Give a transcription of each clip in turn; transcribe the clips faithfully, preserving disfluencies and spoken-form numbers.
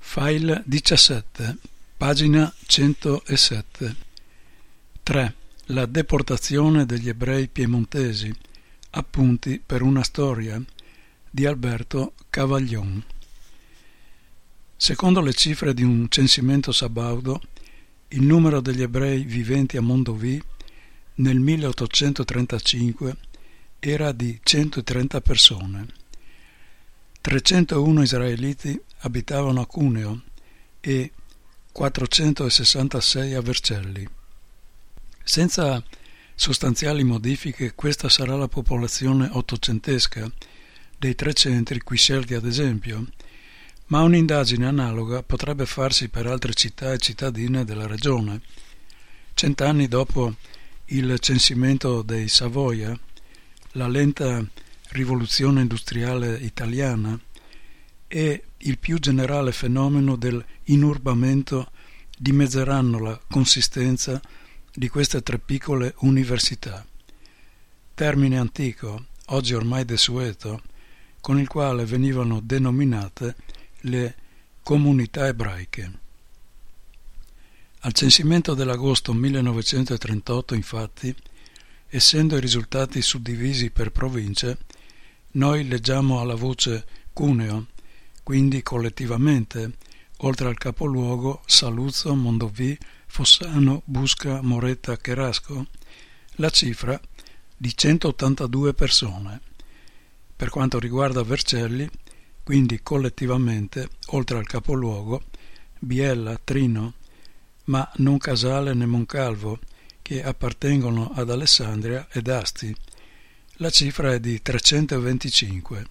File diciassette, pagina centosette. tre. La deportazione degli ebrei piemontesi. Appunti per una storia di Alberto Cavaglion. Secondo le cifre di un censimento sabaudo, il numero degli ebrei viventi a Mondovì nel milleottocentotrentacinque era di centotrenta persone. trecentouno israeliti abitavano a Cuneo e quattrocentosessantasei a Vercelli. Senza sostanziali modifiche, questa sarà la popolazione ottocentesca dei tre centri qui scelti ad esempio, ma un'indagine analoga potrebbe farsi per altre città e cittadine della regione. Cent'anni dopo il censimento dei Savoia, la lenta rivoluzione industriale italiana e il più generale fenomeno dell'inurbamento dimezzeranno la consistenza di queste tre piccole università, termine antico, oggi ormai desueto, con il quale venivano denominate le comunità ebraiche. Al censimento dell'agosto millenovecentotrentotto, infatti, essendo i risultati suddivisi per province, noi leggiamo alla voce Cuneo, quindi collettivamente, oltre al capoluogo Saluzzo, Mondovì, Fossano, Busca, Moretta, Cherasco, la cifra di centottantadue persone. Per quanto riguarda Vercelli, quindi collettivamente, oltre al capoluogo, Biella, Trino, ma non Casale né Moncalvo, che appartengono ad Alessandria ed Asti, la cifra è di trecentoventicinque.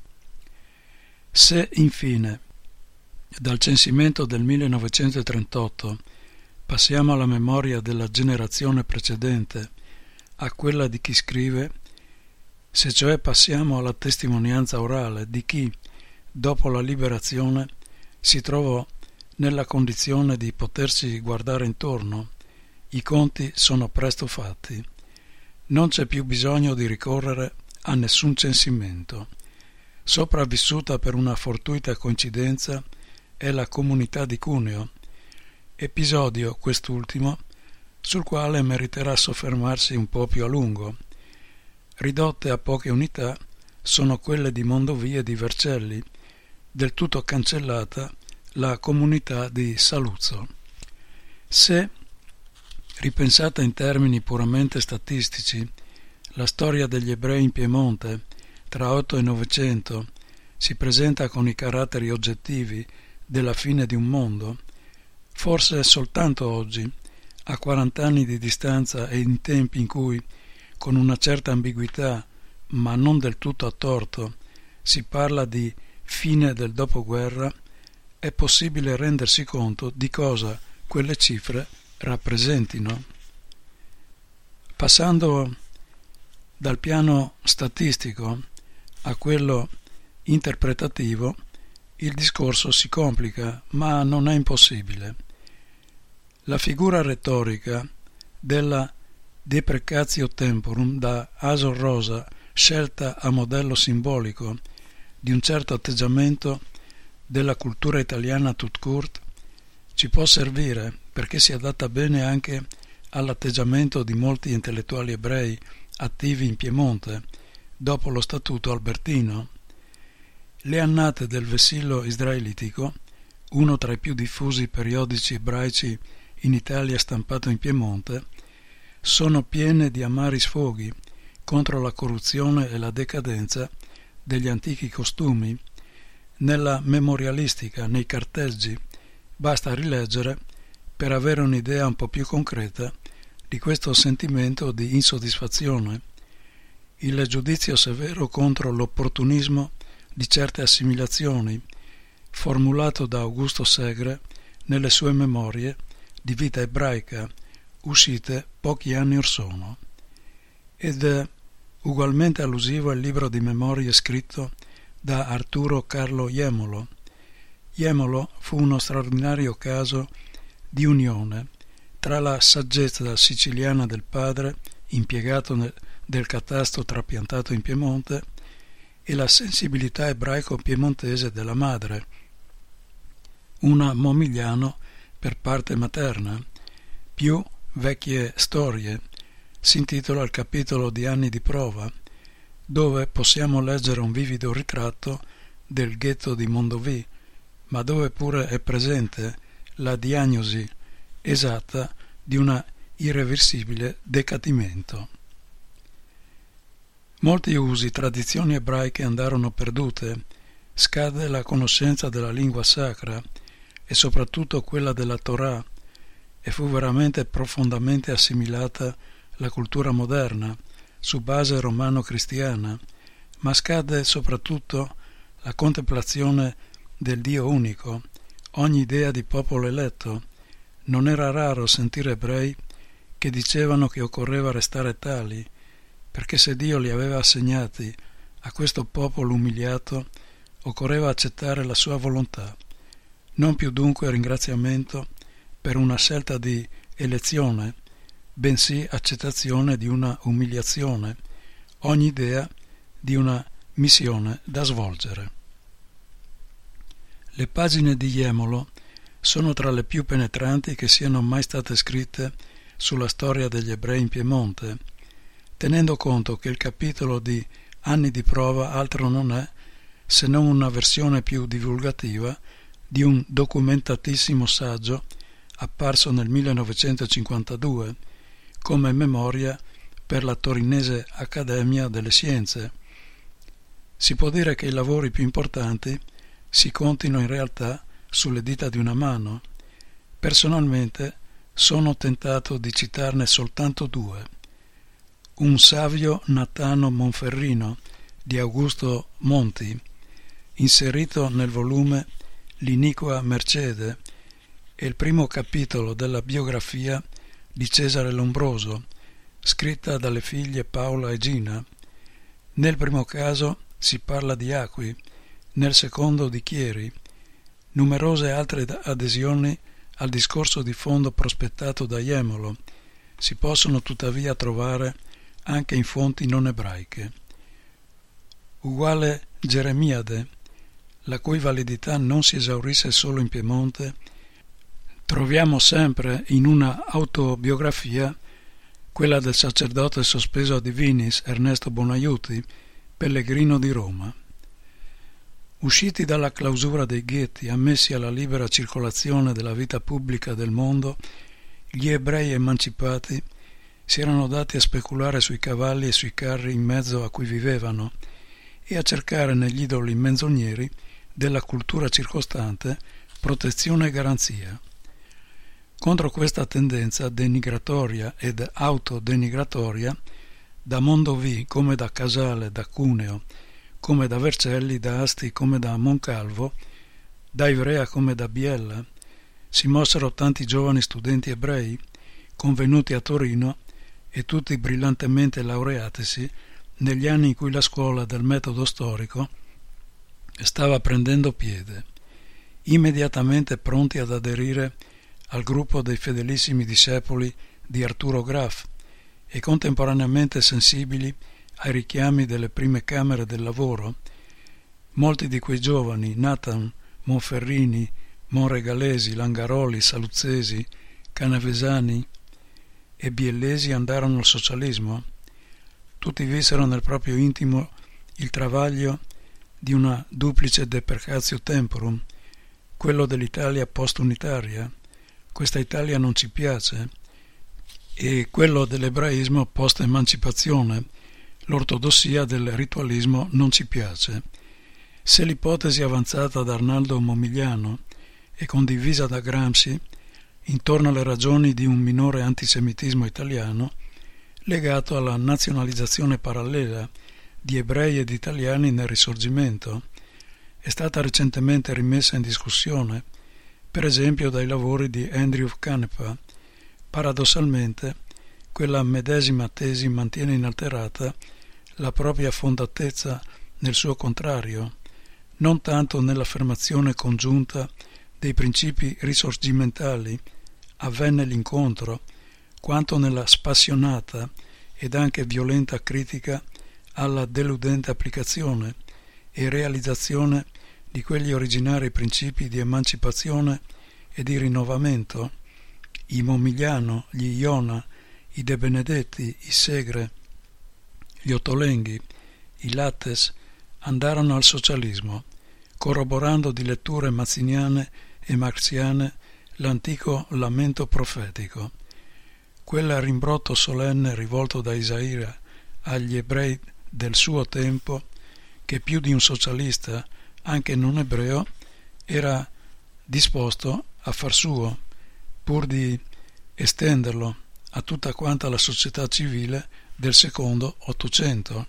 Se infine dal censimento del millenovecentotrentotto passiamo alla memoria della generazione precedente, a quella di chi scrive, se cioè passiamo alla testimonianza orale di chi, dopo la liberazione, si trovò nella condizione di potersi guardare intorno, i conti sono presto fatti. Non c'è più bisogno di ricorrere a nessun censimento. Sopravvissuta per una fortuita coincidenza è la comunità di Cuneo, episodio quest'ultimo sul quale meriterà soffermarsi un po' più a lungo. Ridotte a poche unità sono quelle di Mondovì e di Vercelli, del tutto cancellata la comunità di Saluzzo. Se, ripensata in termini puramente statistici, la storia degli ebrei in Piemonte tra otto e novecento si presenta con i caratteri oggettivi della fine di un mondo, forse soltanto oggi, a quarant'anni di distanza e in tempi in cui, con una certa ambiguità, ma non del tutto a torto, si parla di fine del dopoguerra, è possibile rendersi conto di cosa quelle cifre rappresentino. Passando dal piano statistico a quello interpretativo, il discorso si complica, ma non è impossibile. La figura retorica della deprecatio temporum da Asor Rosa, scelta a modello simbolico di un certo atteggiamento della cultura italiana tout court, ci può servire perché si adatta bene anche all'atteggiamento di molti intellettuali ebrei attivi in Piemonte dopo lo statuto albertino. Le annate del vessillo israelitico, uno tra i più diffusi periodici ebraici in Italia stampato in Piemonte, sono piene di amari sfoghi contro la corruzione e la decadenza degli antichi costumi. Nella memorialistica, nei carteggi, basta rileggere per avere un'idea un po' più concreta di questo sentimento di insoddisfazione, il giudizio severo contro l'opportunismo di certe assimilazioni, formulato da Augusto Segre nelle sue memorie di vita ebraica, uscite pochi anni or sono. Ed è ugualmente allusivo il libro di memorie scritto da Arturo Carlo Jemolo. Jemolo fu uno straordinario caso di unione tra la saggezza siciliana del padre, impiegato nel, del catasto trapiantato in Piemonte, e la sensibilità ebraico-piemontese della madre, una Momigliano per parte materna, più vecchie storie. Si intitola il capitolo di Anni di prova, dove possiamo leggere un vivido ritratto del ghetto di Mondovì, ma dove pure è presente la diagnosi esatta di un irreversibile decadimento. Molti usi, tradizioni ebraiche andarono perdute, scade la conoscenza della lingua sacra e soprattutto quella della Torah, e fu veramente profondamente assimilata la cultura moderna su base romano-cristiana, ma scade soprattutto la contemplazione del Dio unico, ogni idea di popolo eletto. Non era raro sentire ebrei che dicevano che occorreva restare tali, perché se Dio li aveva assegnati a questo popolo umiliato, occorreva accettare la sua volontà. Non più dunque ringraziamento per una scelta di elezione, bensì accettazione di una umiliazione, ogni idea di una missione da svolgere. Le pagine di Jemolo sono tra le più penetranti che siano mai state scritte sulla storia degli ebrei in Piemonte, tenendo conto che il capitolo di Anni di prova altro non è se non una versione più divulgativa di un documentatissimo saggio apparso nel millenovecentocinquantadue come memoria per la torinese Accademia delle Scienze. Si può dire che i lavori più importanti si contino in realtà sulle dita di una mano. Personalmente sono tentato di citarne soltanto due. Un Savio Natano Monferrino di Augusto Monti, inserito nel volume L'iniqua Mercede, e il primo capitolo della biografia di Cesare Lombroso, scritta dalle figlie Paola e Gina. Nel primo caso si parla di Acqui, nel secondo di Chieri. Numerose altre adesioni al discorso di fondo prospettato da Jemolo si possono tuttavia trovare anche in fonti non ebraiche. Uguale Geremiade, la cui validità non si esaurisse solo in Piemonte, troviamo sempre in una autobiografia, quella del sacerdote sospeso a Divinis Ernesto Bonaiuti, pellegrino di Roma. Usciti dalla clausura dei ghetti, ammessi alla libera circolazione della vita pubblica del mondo, gli ebrei emancipati si erano dati a speculare sui cavalli e sui carri in mezzo a cui vivevano e a cercare negli idoli menzogneri della cultura circostante protezione e garanzia. Contro questa tendenza denigratoria ed autodenigratoria, da Mondovì come da Casale, da Cuneo, come da Vercelli, da Asti come da Moncalvo, da Ivrea come da Biella, si mossero tanti giovani studenti ebrei, convenuti a Torino e tutti brillantemente laureatisi negli anni in cui la scuola del metodo storico stava prendendo piede, immediatamente pronti ad aderire al gruppo dei fedelissimi discepoli di Arturo Graf e contemporaneamente sensibili ai richiami delle prime camere del lavoro. Molti di quei giovani, Nathan, Monferrini, Monregalesi, Langaroli, Saluzzesi, Canavesani e Biellesi andarono al socialismo. Tutti vissero nel proprio intimo il travaglio di una duplice deprecatio temporum, quello dell'Italia post-unitaria, questa Italia non ci piace, e quello dell'ebraismo post-emancipazione, l'ortodossia del ritualismo non ci piace. Se l'ipotesi avanzata da Arnaldo Momigliano e condivisa da Gramsci intorno alle ragioni di un minore antisemitismo italiano legato alla nazionalizzazione parallela di ebrei ed italiani nel Risorgimento, è stata recentemente rimessa in discussione, per esempio dai lavori di Andrew Canepa. Paradossalmente, quella medesima tesi mantiene inalterata la propria fondatezza nel suo contrario, non tanto nell'affermazione congiunta dei principi risorgimentali, avvenne l'incontro, quanto nella spassionata ed anche violenta critica alla deludente applicazione e realizzazione di quegli originari principi di emancipazione e di rinnovamento, i Momigliano, gli Iona, i De Benedetti, i Segre, gli Ottolenghi, i Lattes andarono al socialismo, corroborando di letture mazziniane e marxiane l'antico lamento profetico, quel rimbrotto solenne rivolto da Isaia agli ebrei del suo tempo, che più di un socialista, anche non ebreo, era disposto a far suo, pur di estenderlo a tutta quanta la società civile del secondo Ottocento.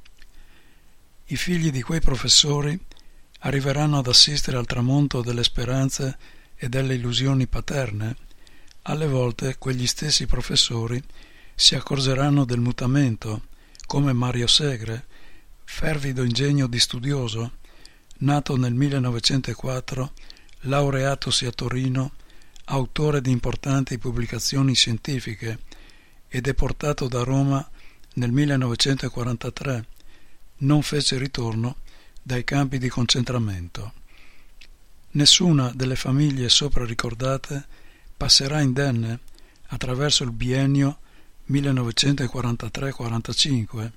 I figli di quei professori arriveranno ad assistere al tramonto delle speranze e delle illusioni paterne. Alle volte quegli stessi professori si accorgeranno del mutamento, come Mario Segre, fervido ingegno di studioso, nato nel millenovecentoquattro, laureatosi a Torino, autore di importanti pubblicazioni scientifiche e deportato da Roma nel millenovecentoquarantatré, non fece ritorno dai campi di concentramento. Nessuna delle famiglie sopra ricordate passerà indenne attraverso il biennio millenovecentoquarantatré quarantacinque.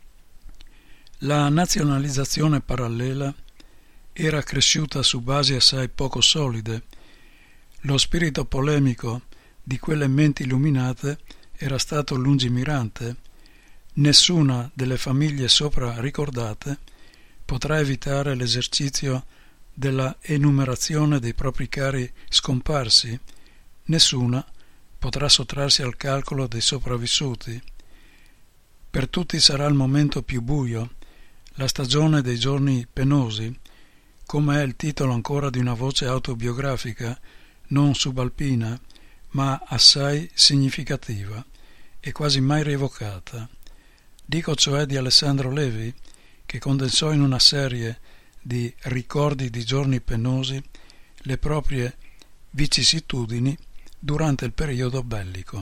La nazionalizzazione parallela era cresciuta su basi assai poco solide. Lo spirito polemico di quelle menti illuminate era stato lungimirante. Nessuna delle famiglie sopra ricordate potrà evitare l'esercizio della enumerazione dei propri cari scomparsi. Nessuna potrà sottrarsi al calcolo dei sopravvissuti. Per tutti sarà il momento più buio, la stagione dei giorni penosi, come è il titolo ancora di una voce autobiografica, non subalpina, ma assai significativa e quasi mai rievocata. Dico cioè di Alessandro Levi, che condensò in una serie di ricordi di giorni penosi le proprie vicissitudini durante il periodo bellico.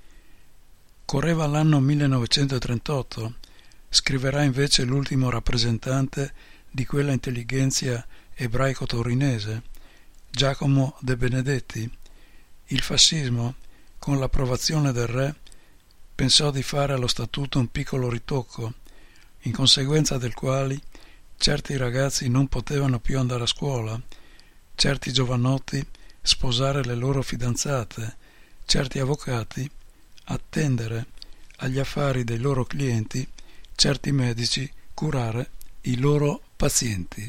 Correva l'anno millenovecentotrentotto, scriverà invece l'ultimo rappresentante di quella intellighenzia ebraico-torinese, Giacomo De Benedetti. Il fascismo, con l'approvazione del re, pensò di fare allo statuto un piccolo ritocco, in conseguenza del quale certi ragazzi non potevano più andare a scuola, certi giovanotti sposare le loro fidanzate, certi avvocati attendere agli affari dei loro clienti, certi medici curare i loro pazienti.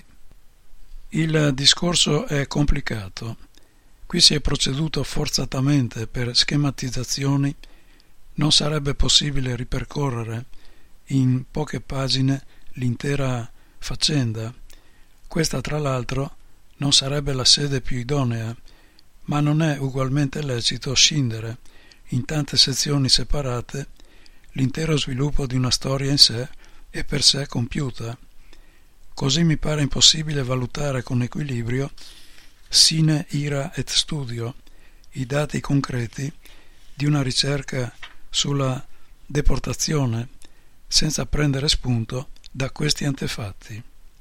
Il discorso è complicato. Qui si è proceduto forzatamente per schematizzazioni. Non sarebbe possibile ripercorrere in poche pagine l'intera faccenda. Questa, tra l'altro, non sarebbe la sede più idonea, ma non è ugualmente lecito scindere in tante sezioni separate l'intero sviluppo di una storia in sé e per sé compiuta. Così mi pare impossibile valutare con equilibrio, sine ira et studio, i dati concreti di una ricerca sulla deportazione, senza prendere spunto da questi antefatti.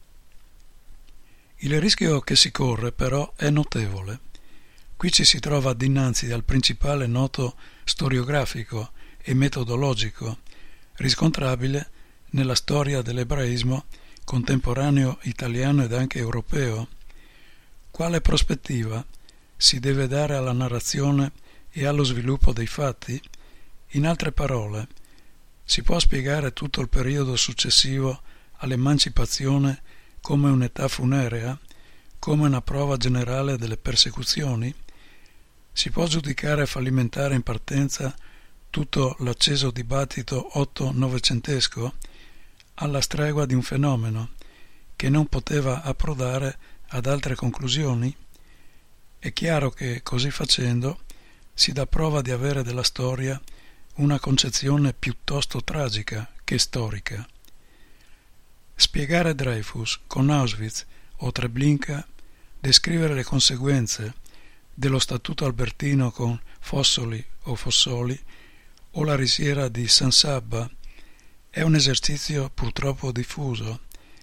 Il rischio che si corre, però, è notevole. Qui ci si trova dinanzi al principale noto storiografico e metodologico riscontrabile nella storia dell'ebraismo contemporaneo italiano ed anche europeo. Quale prospettiva si deve dare alla narrazione e allo sviluppo dei fatti? In altre parole, si può spiegare tutto il periodo successivo all'emancipazione come un'età funerea, come una prova generale delle persecuzioni? Si può giudicare fallimentare in partenza tutto l'acceso dibattito otto-novecentesco alla stregua di un fenomeno che non poteva approdare ad altre conclusioni? È chiaro che, così facendo, si dà prova di avere della storia una concezione piuttosto tragica che storica. Spiegare Dreyfus con Auschwitz o Treblinka, descrivere le conseguenze dello Statuto Albertino con Fossoli o Fossoli o la risiera di San Sabba è un esercizio purtroppo diffuso,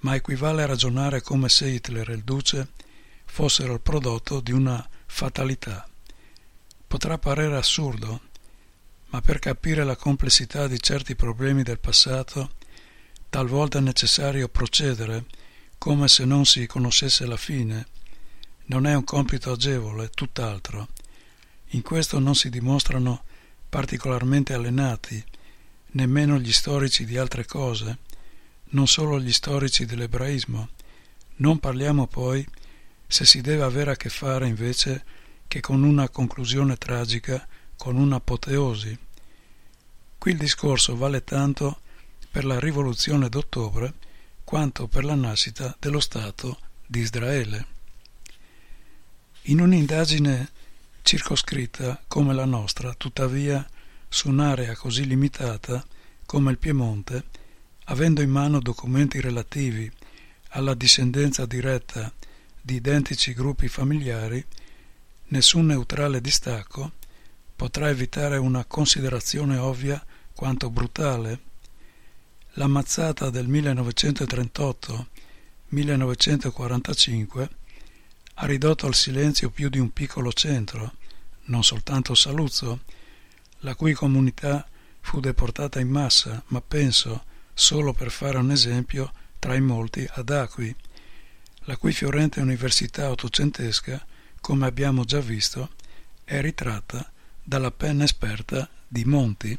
ma equivale a ragionare come se Hitler e il Duce fossero il prodotto di una fatalità. Potrà parere assurdo, ma per capire la complessità di certi problemi del passato, talvolta è necessario procedere come se non si conoscesse la fine. Non è un compito agevole, tutt'altro. In questo non si dimostrano particolarmente allenati nemmeno gli storici di altre cose, non solo gli storici dell'ebraismo. Non parliamo poi se si deve avere a che fare invece che con una conclusione tragica, con un'apoteosi. Qui il discorso vale tanto per la rivoluzione d'ottobre quanto per la nascita dello Stato di Israele. In un'indagine circoscritta come la nostra, tuttavia, su un'area così limitata come il Piemonte, avendo in mano documenti relativi alla discendenza diretta di identici gruppi familiari, nessun neutrale distacco potrà evitare una considerazione ovvia quanto brutale. La mazzata del millenovecentotrentotto millenovecentoquarantacinque ha ridotto al silenzio più di un piccolo centro, non soltanto Saluzzo, la cui comunità fu deportata in massa, ma penso, solo per fare un esempio tra i molti, ad Acqui, la cui fiorente università ottocentesca, come abbiamo già visto, è ritratta dalla penna esperta di Monti.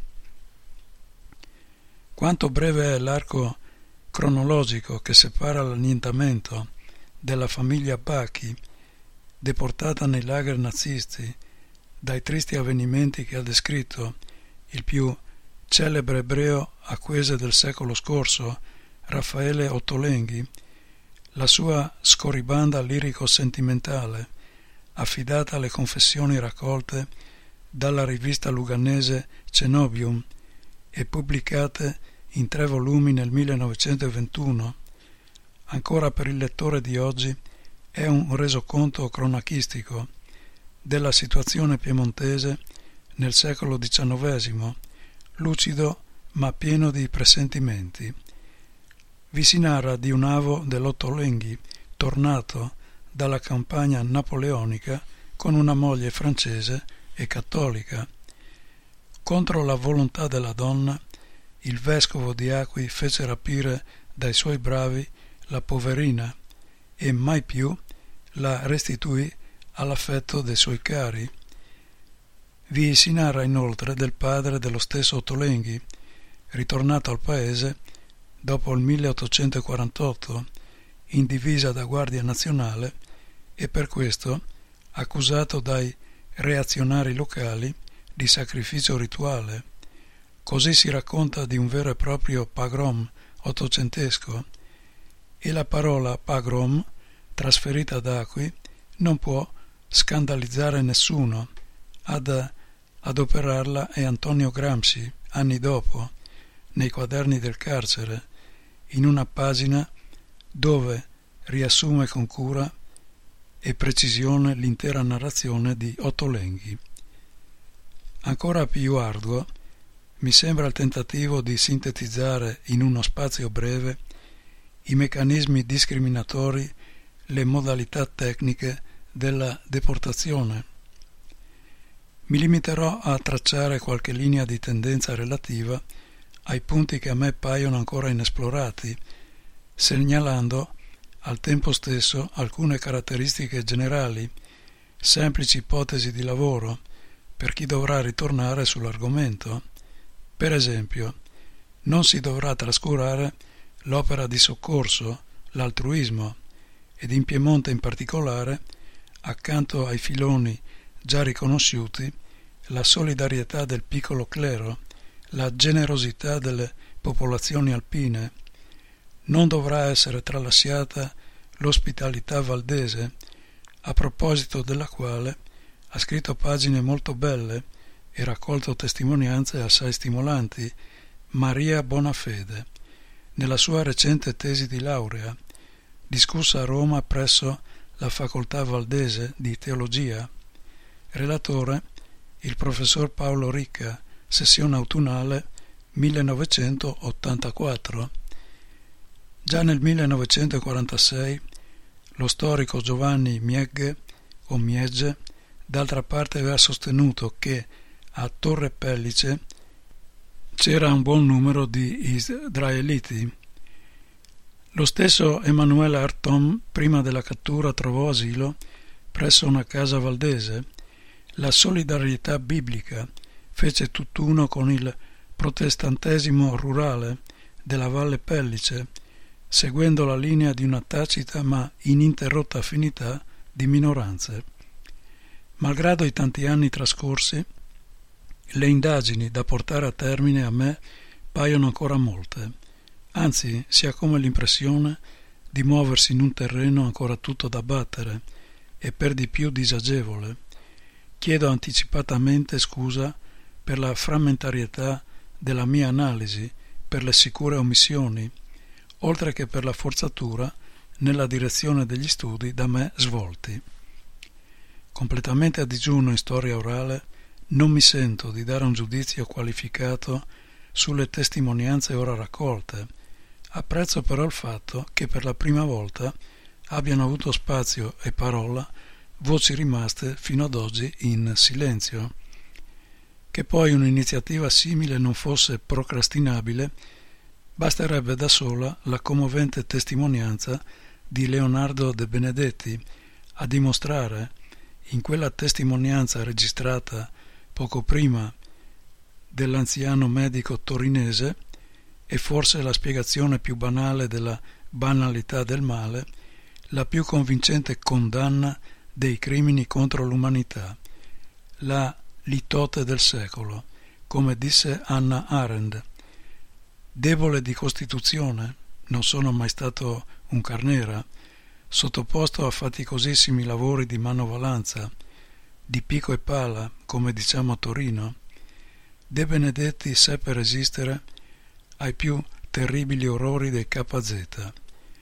Quanto breve è l'arco cronologico che separa l'annientamento della famiglia Bachi, deportata nei lager nazisti, dai tristi avvenimenti che ha descritto il più celebre ebreo acquese del secolo scorso, Raffaele Ottolenghi, la sua scorribanda lirico-sentimentale, affidata alle confessioni raccolte dalla rivista luganese Cenobium e pubblicate in tre volumi nel millenovecentoventuno, ancora per il lettore di oggi è un resoconto cronachistico della situazione piemontese nel secolo diciannovesimo, lucido ma pieno di presentimenti. Vi si narra di un avo dell'Ottolenghi tornato dalla campagna napoleonica con una moglie francese e cattolica. Contro la volontà della donna, il vescovo di Acqui fece rapire dai suoi bravi la poverina e mai più la restituì all'affetto dei suoi cari. Vi si narra inoltre del padre dello stesso Ottolenghi, ritornato al paese dopo il milleottocentoquarantotto in divisa da guardia nazionale e per questo accusato dai reazionari locali di sacrificio rituale. Così si racconta di un vero e proprio pogrom ottocentesco, e la parola pogrom, trasferita ad Acqui, non può scandalizzare nessuno. Ad adoperarla è Antonio Gramsci, anni dopo, nei quaderni del carcere, in una pagina dove riassume con cura e precisione l'intera narrazione di Ottolenghi. Ancora più arduo mi sembra il tentativo di sintetizzare in uno spazio breve i meccanismi discriminatori, le modalità tecniche della deportazione. Mi limiterò a tracciare qualche linea di tendenza relativa ai punti che a me paiono ancora inesplorati, segnalando al tempo stesso alcune caratteristiche generali, semplici ipotesi di lavoro per chi dovrà ritornare sull'argomento. Per esempio, non si dovrà trascurare l'opera di soccorso, l'altruismo, ed in Piemonte in particolare, accanto ai filoni già riconosciuti, la solidarietà del piccolo clero, la generosità delle popolazioni alpine. Non dovrà essere tralasciata l'ospitalità valdese, a proposito della quale ha scritto pagine molto belle e raccolto testimonianze assai stimolanti Maria Bonafede, nella sua recente tesi di laurea, discussa a Roma presso la Facoltà Valdese di Teologia. Relatore il professor Paolo Ricca, sessione autunnale millenovecentottantaquattro. Già nel millenovecentoquarantasei lo storico Giovanni Miegge o Miegge d'altra parte aveva sostenuto che a Torre Pellice c'era un buon numero di israeliti. Lo stesso Emanuele Artom, prima della cattura, trovò asilo presso una casa valdese. La solidarietà biblica fece tutt'uno con il protestantesimo rurale della Valle Pellice, seguendo la linea di una tacita ma ininterrotta affinità di minoranze. Malgrado i tanti anni trascorsi, le indagini da portare a termine a me paiono ancora molte, anzi si ha come l'impressione di muoversi in un terreno ancora tutto da battere e per di più disagevole. Chiedo anticipatamente scusa per la frammentarietà della mia analisi, per le sicure omissioni, oltre che per la forzatura nella direzione degli studi da me svolti. Completamente a digiuno in storia orale, non mi sento di dare un giudizio qualificato sulle testimonianze ora raccolte. Apprezzo però il fatto che per la prima volta abbiano avuto spazio e parola voci rimaste fino ad oggi in silenzio. Che poi un'iniziativa simile non fosse procrastinabile, basterebbe da sola la commovente testimonianza di Leonardo De Benedetti a dimostrare, in quella testimonianza registrata poco prima dell'anziano medico torinese, e forse la spiegazione più banale della banalità del male, la più convincente condanna dei crimini contro l'umanità, la litote del secolo, come disse Hannah Arendt. Debole di costituzione, non sono mai stato un carnera, sottoposto a faticosissimi lavori di manovalanza, di picco e pala, come diciamo a Torino, De Benedetti seppe resistere ai più terribili orrori dei K Z.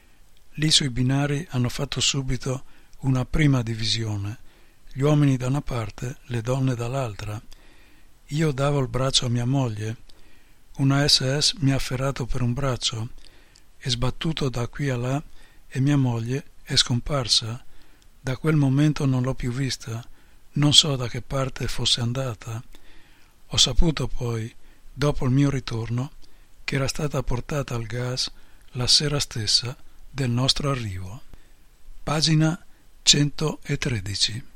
Lì sui binari hanno fatto subito una prima divisione, gli uomini da una parte, le donne dall'altra. Io davo il braccio a mia moglie, una esse esse mi ha afferrato per un braccio e sbattuto da qui a là, e mia moglie è scomparsa. Da quel momento non l'ho più vista, non so da che parte fosse andata. Ho saputo poi, dopo il mio ritorno, che era stata portata al gas la sera stessa del nostro arrivo. Pagina centotredici.